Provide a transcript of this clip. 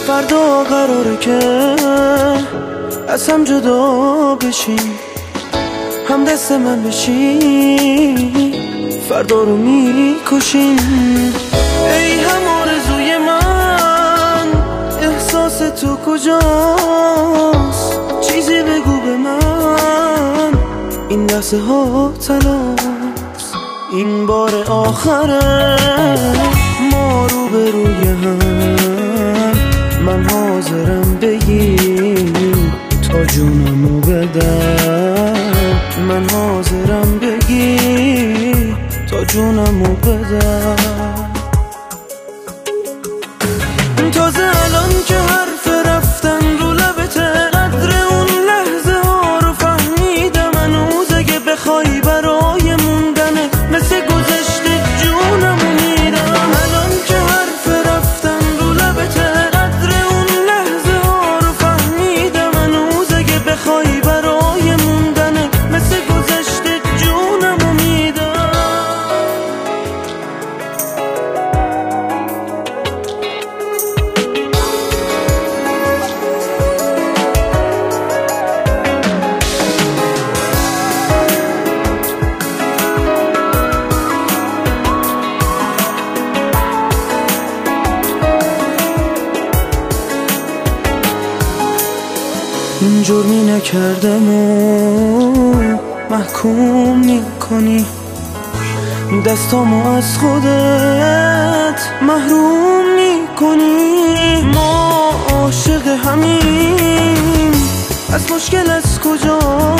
فردا قراره که از هم جدا بشیم، هم دست من بشی فردا رو میکشیم. ای هم آرزوی من، احساس تو کجاست؟ چیزی بگو به من، این لحظه ها تلاست. این بار آخره ما روبروی هم، من حاضرم بگی تا جونمو بدم، من حاضرم بگی تا جونمو بدم. تازه الان که حرف رفتن رو لبته، قدر اون لحظه ها رو فهمیدم. هنوز اگه بخوای برای موندنه مثل گذشته جونمو میدم. الان که حرف رفتن رو لبته، قدر اون لحظه ها رو فهمیدم. هنوز اگه بخوای برای موندنه مثل گذشته جونمو میدم. این جرمی نکردم و محکوم میکنی، دستامو از خودت محروم میکنی. ما عاشق همیم، از مشکل از کجا